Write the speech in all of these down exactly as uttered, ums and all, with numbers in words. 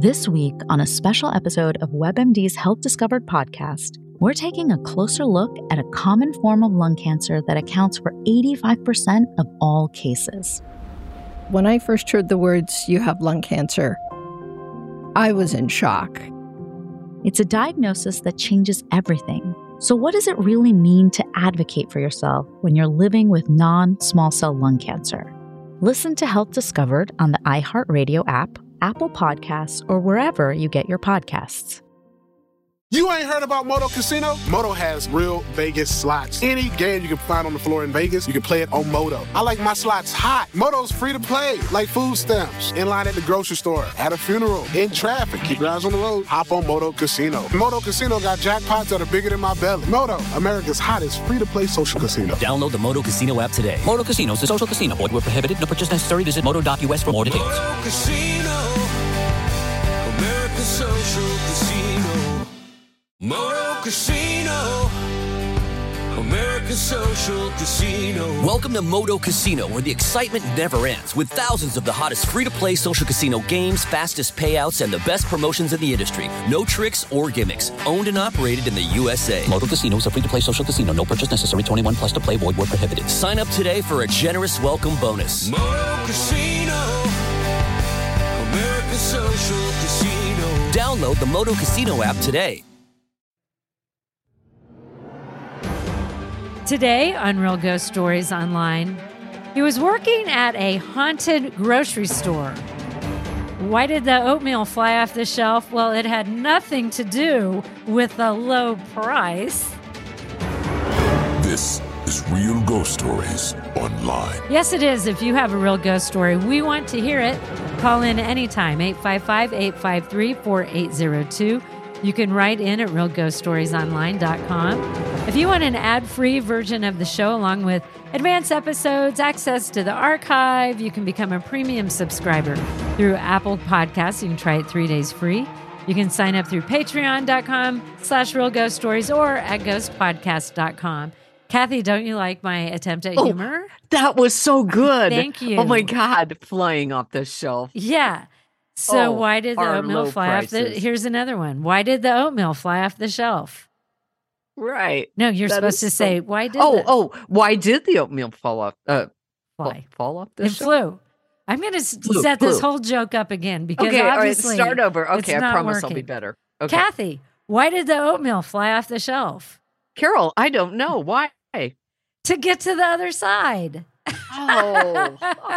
This week, on a special episode of WebMD's Health Discovered podcast, we're taking a closer look at a common form of lung cancer that accounts for eighty-five percent of all cases. When I first heard the words, "you have lung cancer," I was in shock. It's a diagnosis that changes everything. So what does it really mean to advocate for yourself when you're living with non-small cell lung cancer? Listen to Health Discovered on the iHeartRadio app, Apple Podcasts, or wherever you get your podcasts. You ain't heard about Moto Casino? Moto has real Vegas slots. Any game you can find on the floor in Vegas, you can play it on Moto. I like my slots hot. Moto's free to play, like food stamps. In line at the grocery store, at a funeral, in traffic. Keep your eyes on the road. Hop on Moto Casino. Moto Casino got jackpots that are bigger than my belly. Moto, America's hottest free-to-play social casino. Download the Moto Casino app today. Moto Casino is a social casino. Void where prohibited. No purchase necessary. Visit moto dot u s for more details. Moto Casino, America's social casino. Moto Casino, America's social casino. Welcome to Moto Casino, where the excitement never ends, with thousands of the hottest free-to-play social casino games, fastest payouts, and the best promotions in the industry. No tricks or gimmicks. Owned and operated in the U S A. Moto Casino is a free-to-play social casino. No purchase necessary. twenty-one plus to play. Void where prohibited. Sign up today for a generous welcome bonus. Moto Casino, America's social casino. Download the Moto Casino app today. Today on Real Ghost Stories Online, he was working at a haunted grocery store. Why did the oatmeal fly off the shelf? Well, it had nothing to do with the low price. This is Real Ghost Stories Online. Yes, it is. If you have a real ghost story, we want to hear it. Call in anytime, eight five five, eight five three, four eight zero two. You can write in at real ghost stories online dot com. If you want an ad-free version of the show along with advanced episodes, access to the archive, you can become a premium subscriber through Apple Podcasts. You can try it three days free. You can sign up through patreon dot com slash real ghost stories or at ghost podcast dot com. Kathy, don't you like my attempt at oh, humor? That was so good. Thank you. Oh my God, flying off the shelf. Yeah. So oh, why did the oatmeal fly prices. off the... Here's another one. Why did the oatmeal fly off the shelf? Right. No, you're that supposed to so... say, why did Oh, the... oh, why did the oatmeal fall off? Uh, fly. Fall off the it shelf? flew. I'm going to set flew. this whole joke up again because okay, obviously... all right, start over. Okay, I promise working. I'll be better. Okay. Kathy, why did the oatmeal fly off the shelf? Carol, I don't know. Why? To get to the other side. Oh.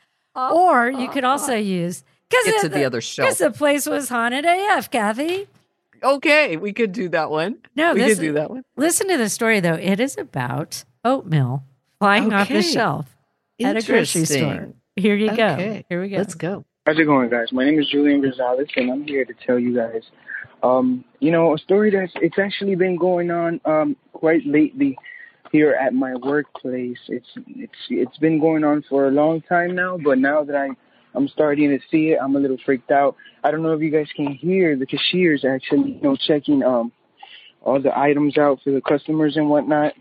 Or you could also use... Get to the, the other shelf. Because the place was haunted A F, Kathy. Okay, we could do that one. No, we this, could do that one. Listen to the story, though. It is about oatmeal flying okay. off the shelf at a grocery store. Here you go. Okay. Here we go. Let's go. How's it going, guys? My name is Julian Gonzalez, and I'm here to tell you guys, um, you know, a story that's it's actually been going on um, quite lately here at my workplace. It's it's it's been going on for a long time now, but now that I I'm starting to see it, I'm a little freaked out. I don't know if you guys can hear the cashiers actually, you know, checking um all the items out for the customers and whatnot.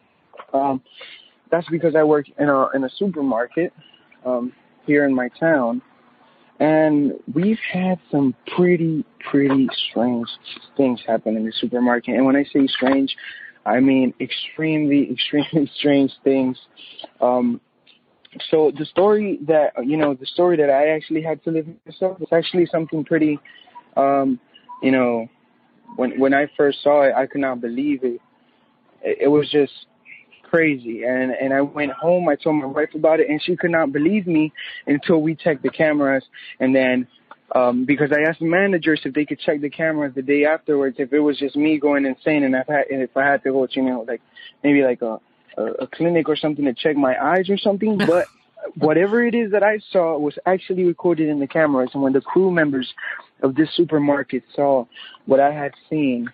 Um, that's because I work in a in a supermarket um, here in my town, and we've had some pretty pretty strange things happen in the supermarket. And when I say strange, I mean extremely extremely strange things. Um, So the story that, you know, the story that I actually had to live myself, it's actually something pretty, um, you know, when when I first saw it, I could not believe it. It, it was just crazy. And, and I went home, I told my wife about it, and she could not believe me until we checked the cameras. And then um, because I asked the managers if they could check the cameras the day afterwards, if it was just me going insane and if I had, if I had to go to, you know, like maybe like a, a clinic or something to check my eyes or something, but whatever it is that I saw was actually recorded in the cameras. And when the crew members of this supermarket saw what I had seen,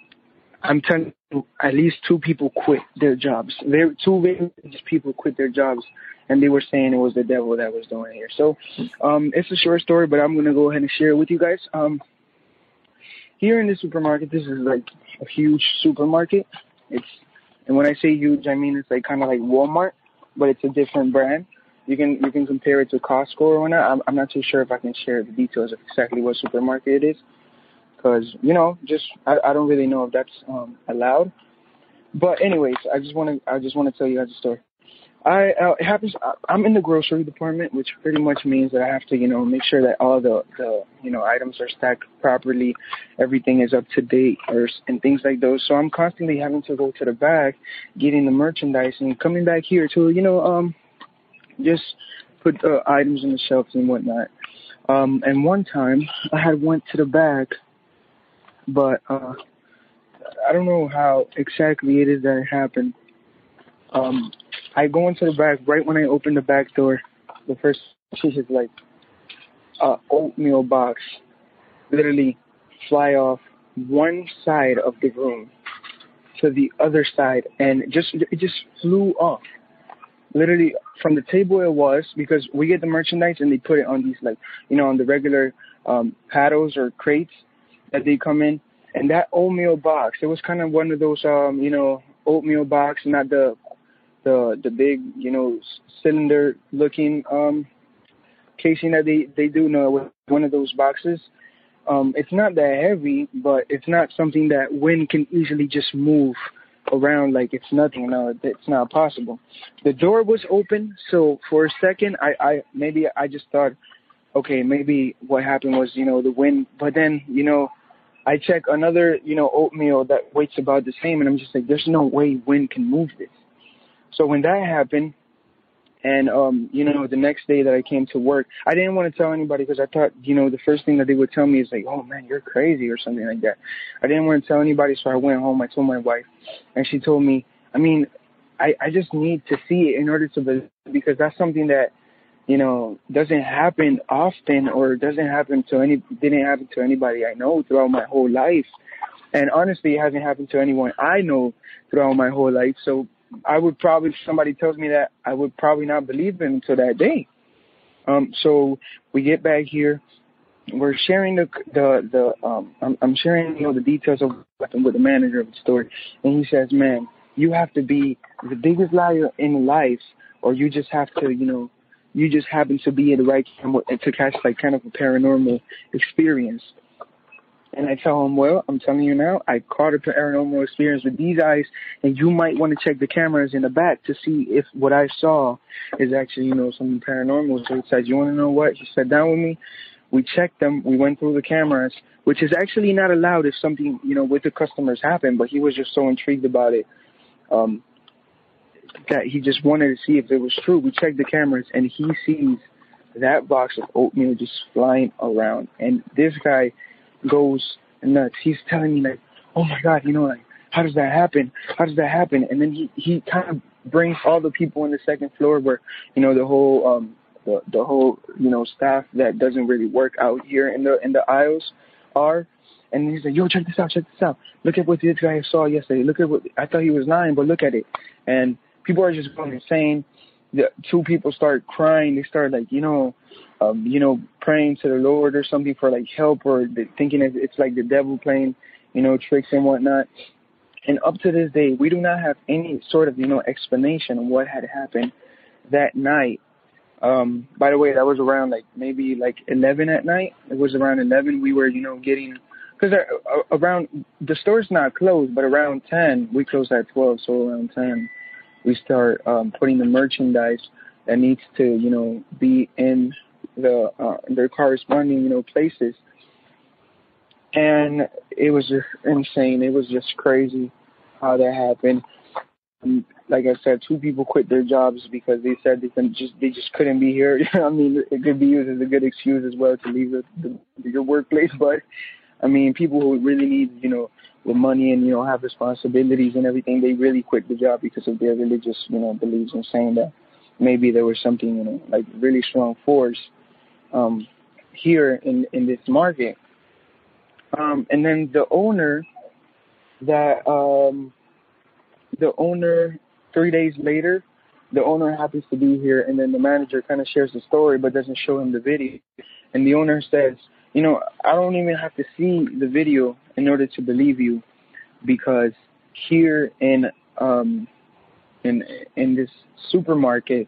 I'm telling you, at least two people quit their jobs. There, two religious people quit their jobs, and they were saying it was the devil that was doing it here. So um, it's a short story, but I'm going to go ahead and share it with you guys. Um, here in the supermarket, this is like a huge supermarket. It's And when I say huge, I mean it's like kind of like Walmart, but it's a different brand. you can you can compare it to Costco or not. I'm, I'm not too sure if I can share the details of exactly what supermarket it is, because you know, just I, I don't really know if that's um, allowed. But anyways, I just want to I just want to tell you guys a story. I uh, it happens. I'm in the grocery department, which pretty much means that I have to, you know, make sure that all the, the you know items are stacked properly, everything is up to date, or and things like those. So I'm constantly having to go to the back, getting the merchandise, and coming back here to, you know, um, just put uh, items on the shelves and whatnot. Um, and one time I had went to the back, but uh, I don't know how exactly it is that it happened. Um, I go into the back. Right when I open the back door, the first thing is like a oatmeal box literally fly off one side of the room to the other side, and just it just flew off. Literally from the table it was, because we get the merchandise and they put it on these, like, you know, on the regular um, paddles or crates that they come in. And that oatmeal box, it was kind of one of those, um, you know, oatmeal box, not the the the big, you know, cylinder looking um, casing that they, they do. No, with one of those boxes. Um, it's not that heavy, but it's not something that wind can easily just move around like it's nothing. No, it's not possible. The door was open, so for a second, I, I maybe I just thought, okay, maybe what happened was, you know, the wind. But then, you know, I check another, you know, oatmeal that weighs about the same, and I'm just like, there's no way wind can move this. So when that happened, and, um, you know, the next day that I came to work, I didn't want to tell anybody because I thought, you know, the first thing that they would tell me is like, oh, man, you're crazy or something like that. I didn't want to tell anybody, so I went home. I told my wife, and she told me, I mean, I, I just need to see it in order to believe, because that's something that, you know, doesn't happen often, or doesn't happen to any, didn't happen to anybody I know throughout my whole life. And honestly, it hasn't happened to anyone I know throughout my whole life. So I would probably, if somebody tells me that, I would probably not believe them until that day. Um, so we get back here. We're sharing the, the, the um, I'm, I'm sharing, you know, the details of what happened with the manager of the store. And he says, man, you have to be the biggest liar in life, or you just have to, you know, you just happen to be at the right time to catch like kind of a paranormal experience. And I tell him, well, I'm telling you now, I caught a paranormal experience with these eyes, and you might want to check the cameras in the back to see if what I saw is actually, you know, something paranormal. So he said, you want to know what? He sat down with me. We checked them. We went through the cameras, which is actually not allowed if something, you know, with the customers happened, but he was just so intrigued about it um, that he just wanted to see if it was true. We checked the cameras, and he sees that box of oatmeal just flying around. And this guy goes nuts. He's telling me like, oh my God, you know, like, how does that happen? How does that happen? And then he, he kind of brings all the people on the second floor where, you know, the whole, um, the, the whole, you know, staff that doesn't really work out here in the, in the aisles are. And he's like, yo, check this out, check this out. Look at what this guy saw yesterday. Look at what, I thought he was lying, but look at it. And people are just going insane. The two people start crying. They start like, you know, um, you know, praying to the Lord or something for like help, or thinking it's like the devil playing, you know, tricks and whatnot. And up to this day, we do not have any sort of, you know, explanation of what had happened that night. Um, by the way, that was around like maybe like eleven at night. It was around eleven. We were, you know, getting, because around, the store's not closed, but around ten, we closed at twelve. So around ten, we start um, putting the merchandise that needs to, you know, be in the uh, their corresponding, you know, places. And it was just insane. It was just crazy how that happened. And like I said, two people quit their jobs because they said they couldn't just they just couldn't be here. I mean, it could be used as a good excuse as well to leave the, the, your workplace. But I mean, people who really need, you know, the money and, you know, have responsibilities and everything, they really quit the job because of their religious, you know, beliefs, and saying that maybe there was something, you know, like really strong force um, here in, in this market. Um, and then the owner that, um, the owner, three days later, the owner happens to be here, and then the manager kind of shares the story but doesn't show him the video. And the owner says, you know, I don't even have to see the video in order to believe you, because here in um, in in this supermarket,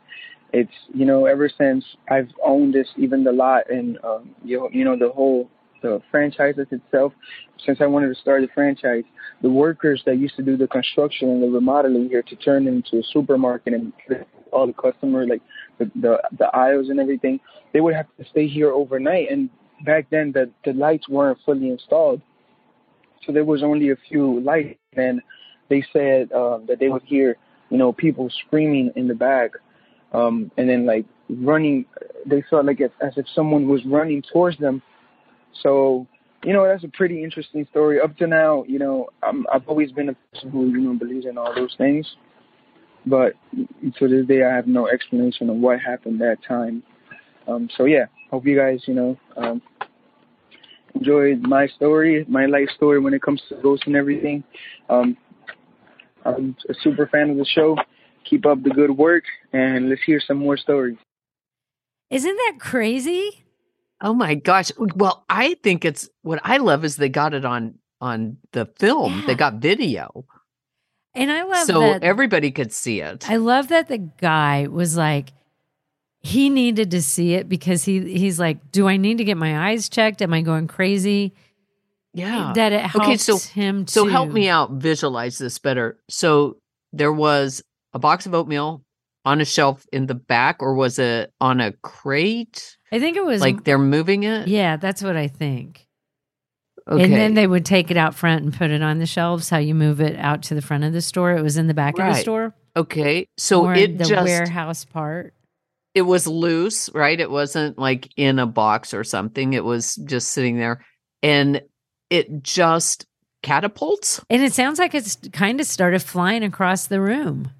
it's, you know, ever since I've owned this, even the lot and, um, you know, you know, the whole, the franchise itself, since I wanted to start the franchise, the workers that used to do the construction and the remodeling here to turn it into a supermarket and all the customers, like the, the, the aisles and everything, they would have to stay here overnight. And back then the, the lights weren't fully installed. So there was only a few lights, and they said uh, that they would hear, you know, people screaming in the back, um, and then like running. They felt like if, as if someone was running towards them. So, you know, that's a pretty interesting story. Up to now, you know, I'm, I've always been a person who, you know, believes in all those things. But to this day, I have no explanation of what happened that time. Um, so, yeah, hope you guys, you know, um, enjoyed my story, my life story when it comes to ghosts and everything. Um, I'm a super fan of the show. Keep up the good work, and let's hear some more stories. Isn't that crazy? Oh my gosh. Well, I think it's what I love is they got it on on the film. Yeah. They got video. And I love so that everybody could see it. I love that the guy was like, he needed to see it because he he's like, do I need to get my eyes checked? Am I going crazy? Yeah. That it helped okay, so, him to So help me out visualize this better. So there was a box of oatmeal on a shelf in the back, or was it on a crate? I think it was like they're moving it. Yeah, that's what I think. Okay. And then they would take it out front and put it on the shelves. How you move it out to the front of the store? It was in the back right. of the store. Okay, so or it the just warehouse part. It was loose, right? It wasn't like in a box or something. It was just sitting there, and it just catapults. And it sounds like it's kind of started flying across the room.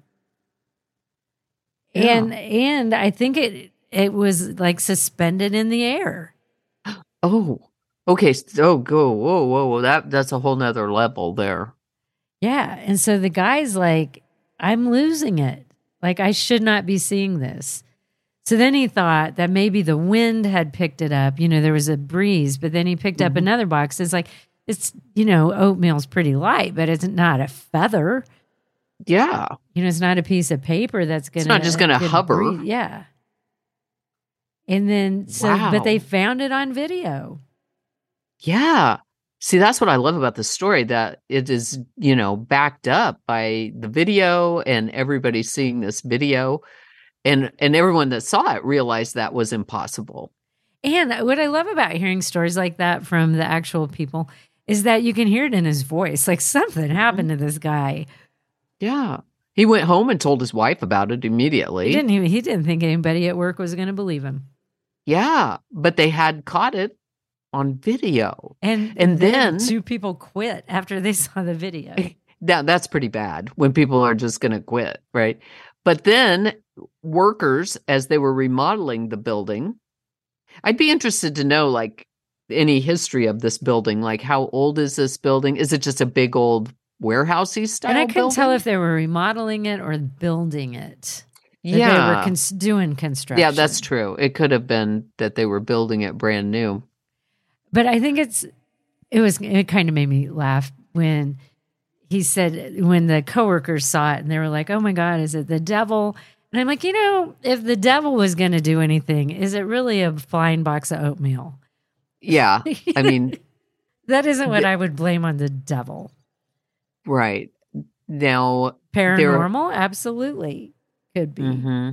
Yeah. And and I think it it was like suspended in the air. Oh, okay. Oh, go. Whoa, whoa, whoa. That, that's a whole nother level there. Yeah. And so the guy's like, I'm losing it. Like, I should not be seeing this. So then he thought that maybe the wind had picked it up. You know, there was a breeze, but then he picked mm-hmm. up another box. It's like, it's, you know, oatmeal's pretty light, but it's not a feather. Yeah. You know, it's not a piece of paper that's going to. It's not just going to hover. Breathe. Yeah. And then, so, wow. but they found it on video. Yeah. See, that's what I love about the story, that it is, you know, backed up by the video and everybody seeing this video. And, and everyone that saw it realized that was impossible. And what I love about hearing stories like that from the actual people is that you can hear it in his voice. Like something happened to this guy. Yeah. He went home and told his wife about it immediately. He didn't even, he didn't think anybody at work was going to believe him. Yeah. But they had caught it on video. And, and then, then two people quit after they saw the video. That, that's pretty bad when people are just going to quit, right? But then workers, as they were remodeling the building, I'd be interested to know, like, any history of this building. Like, how old is this building? Is it just a big old warehousey style And I couldn't building? tell if they were remodeling it or building it. That yeah. They were cons- doing construction. Yeah, that's true. It could have been that they were building it brand new. But I think it's, it was, it kind of made me laugh when he said, when the coworkers saw it and they were like, oh my God, is it the devil? And I'm like, you know, if the devil was going to do anything, is it really a flying box of oatmeal? Yeah. I mean, that isn't what I would blame on the devil. Right. Now, paranormal, absolutely could be. Mm-hmm.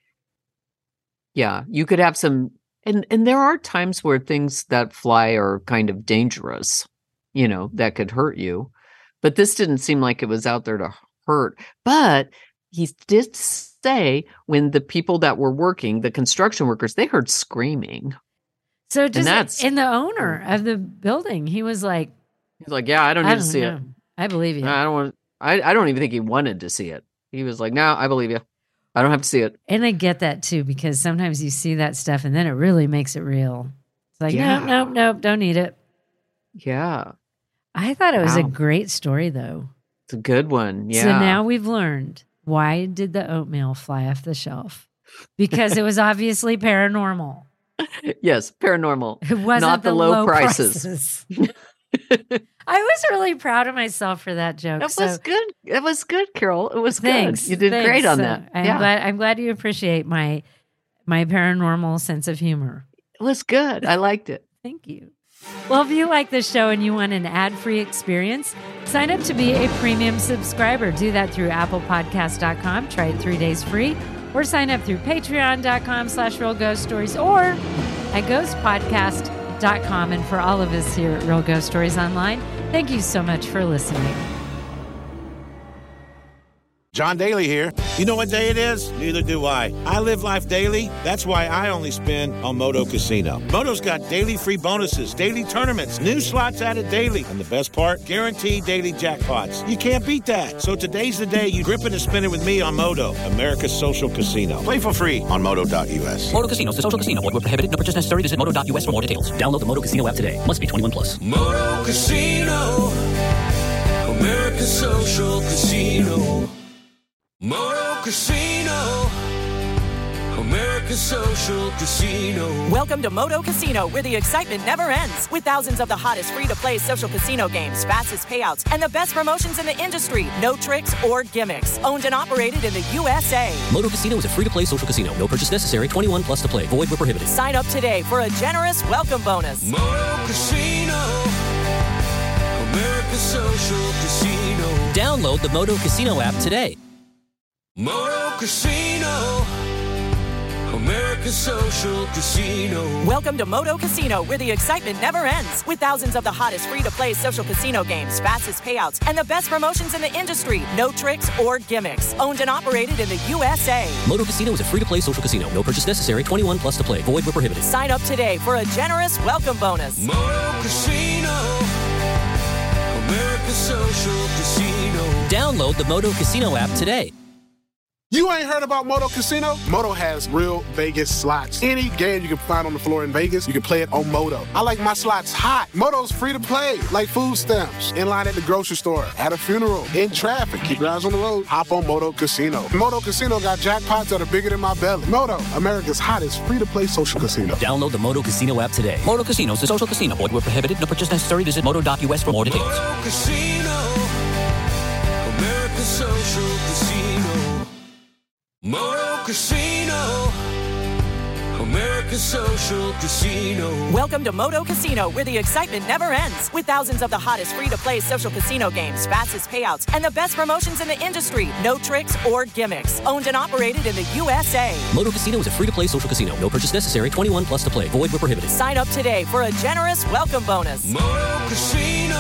Yeah. You could have some, and, and there are times where things that fly are kind of dangerous, you know, that could hurt you. But this didn't seem like it was out there to hurt. But he did say when the people that were working, the construction workers, they heard screaming. So just, and that's, and the owner of the building, he was like, he's like, yeah, I don't need I don't to see know. it. I believe you. No, I don't want, I, I don't even think he wanted to see it. He was like, no, I believe you. I don't have to see it. And I get that too, because sometimes you see that stuff and then it really makes it real. It's like, yeah. nope, nope, nope, don't need it. Yeah. I thought it was wow. a great story though. It's a good one. Yeah. So now we've learned, why did the oatmeal fly off the shelf? Because it was obviously paranormal. Yes, paranormal. It wasn't not the, the low, low prices. prices. I was really proud of myself for that joke. That so, was good. It was good, Carol. It was thanks. good. You did thanks. great on So that. I'm yeah. glad. I'm glad you appreciate my my paranormal sense of humor. It was good. I liked it. Thank you. Well, if you like this show and you want an ad-free experience, sign up to be a premium subscriber. Do that through apple podcast dot com. Try it three days free. Or sign up through patreon dot com slash real ghost stories or at ghost podcast dot com. And for all of us here at Real Ghost Stories Online, thank you so much for listening. John Daly here. You know what day it is? Neither do I. I live life daily. That's why I only spin on Moto Casino. Moto's got daily free bonuses, daily tournaments, new slots added daily, and the best part, guaranteed daily jackpots. You can't beat that. So today's the day you grip it and spin it with me on Moto, America's social casino. Play for free on moto dot u s. Moto Casino is the social casino. Void where prohibited. No purchase necessary. Visit moto dot u s for more details. Download the Moto Casino app today. Must be twenty-one plus. Moto Casino, America's social casino. Moto Casino, America's social casino. Welcome to Moto Casino, where the excitement never ends. With thousands of the hottest free-to-play social casino games, fastest payouts, and the best promotions in the industry. No tricks or gimmicks. Owned and operated in the U S A. Moto Casino is a free-to-play social casino. No purchase necessary. twenty-one plus to play. Void where prohibited. Sign up today for a generous welcome bonus. Moto Casino, America's social casino. Download the Moto Casino app today. Moto Casino, America's social casino. Welcome to Moto Casino, where the excitement never ends. With thousands of the hottest free-to-play social casino games, fastest payouts, and the best promotions in the industry. No tricks or gimmicks. Owned and operated in the U S A. Moto Casino is a free-to-play social casino. No purchase necessary. twenty-one plus to play. Void where prohibited. Sign up today for a generous welcome bonus. Moto Casino, America's social casino. Download the Moto Casino app today. You ain't heard about Moto Casino? Moto has real Vegas slots. Any game you can find on the floor in Vegas, you can play it on Moto. I like my slots hot. Moto's free to play, like food stamps. In line at the grocery store, at a funeral, in traffic. Keep your eyes on the road. Hop on Moto Casino. Moto Casino got jackpots that are bigger than my belly. Moto, America's hottest free-to-play social casino. Download the Moto Casino app today. Moto Casino is a social casino. Void where prohibited. No purchase necessary. Visit moto dot u s for more details. Moto Casino, America's social casino. Moto Casino, America's social casino. Welcome to Moto Casino, where the excitement never ends. With thousands of the hottest free-to-play social casino games, fastest payouts, and the best promotions in the industry. No tricks or gimmicks. Owned and operated in the U S A. Moto Casino is a free-to-play social casino. No purchase necessary. twenty-one plus to play. Void where prohibited. Sign up today for a generous welcome bonus. Moto Casino,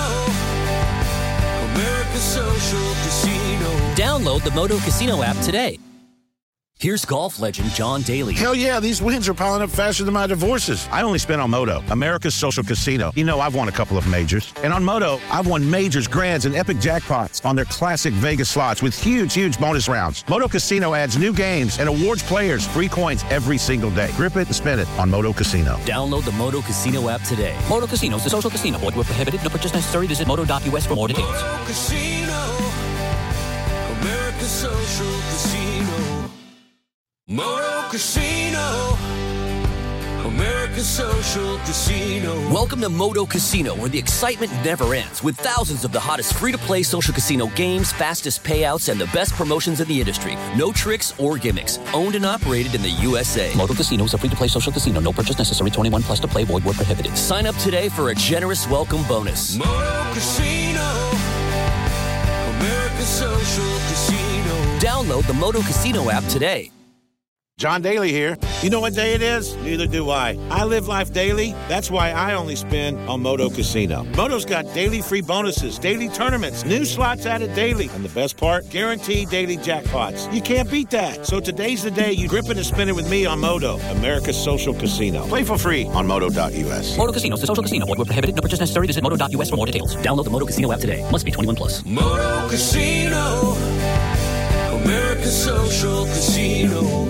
America's social casino. Download the Moto Casino app today. Here's golf legend John Daly. Hell yeah, these wins are piling up faster than my divorces. I only spin on Moto, America's social casino. You know, I've won a couple of majors. And on Moto, I've won majors, grands, and epic jackpots on their classic Vegas slots with huge, huge bonus rounds. Moto Casino adds new games and awards players free coins every single day. Grip it and spin it on Moto Casino. Download the Moto Casino app today. Moto Casino is a social casino. Void where prohibited. No purchase necessary. Visit moto dot u s for more details. Moto Casino, America's social casino. Moto Casino, America's social casino. Welcome to Moto Casino, where the excitement never ends. With thousands of the hottest free-to-play social casino games, fastest payouts, and the best promotions in the industry. No tricks or gimmicks. Owned and operated in the U S A. Moto Casino is a free-to-play social casino. No purchase necessary. twenty-one plus to play. Void where prohibited. Sign up today for a generous welcome bonus. Moto Casino, America's social casino. Download the Moto Casino app today. John Daly here. You know what day it is? Neither do I. I live life daily. That's why I only spin on Moto Casino. Moto's got daily free bonuses, daily tournaments, new slots added daily, and the best part, guaranteed daily jackpots. You can't beat that. So today's the day you grip it and spin it with me on Moto, America's social casino. Play for free on moto dot u s. Moto Casino is a social casino. Void where prohibited. No purchase necessary. Visit moto dot u s for more details. Download the Moto Casino app today. Must be twenty-one plus. Moto Casino, America's social casino.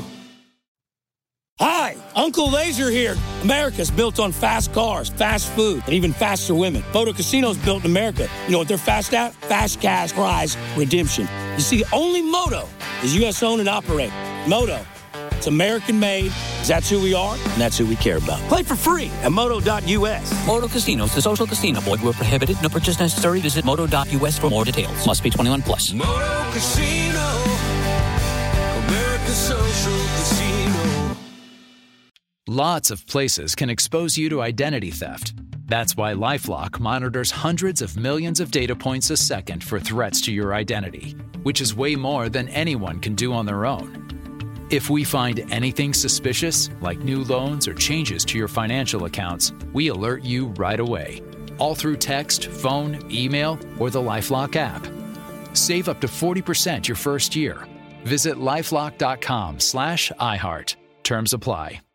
Hi, Uncle Laser here. America's built on fast cars, fast food, and even faster women. Moto Casino's built in America. You know what they're fast at? Fast cash prize redemption. You see, only Moto is U S owned and operated. Moto, It's American made. That's who we are, and that's who we care about. Play for free at moto dot U S. Moto Casinos, the social casino. Void where prohibited. No purchase necessary. Visit moto dot U S for more details. Must be twenty-one plus. Moto Casino, America's social casino. Lots of places can expose you to identity theft. That's why LifeLock monitors hundreds of millions of data points a second for threats to your identity, which is way more than anyone can do on their own. If we find anything suspicious, like new loans or changes to your financial accounts, we alert you right away, all through text, phone, email, or the LifeLock app. Save up to forty percent your first year. Visit lifelock dot com slash iHeart. Terms apply.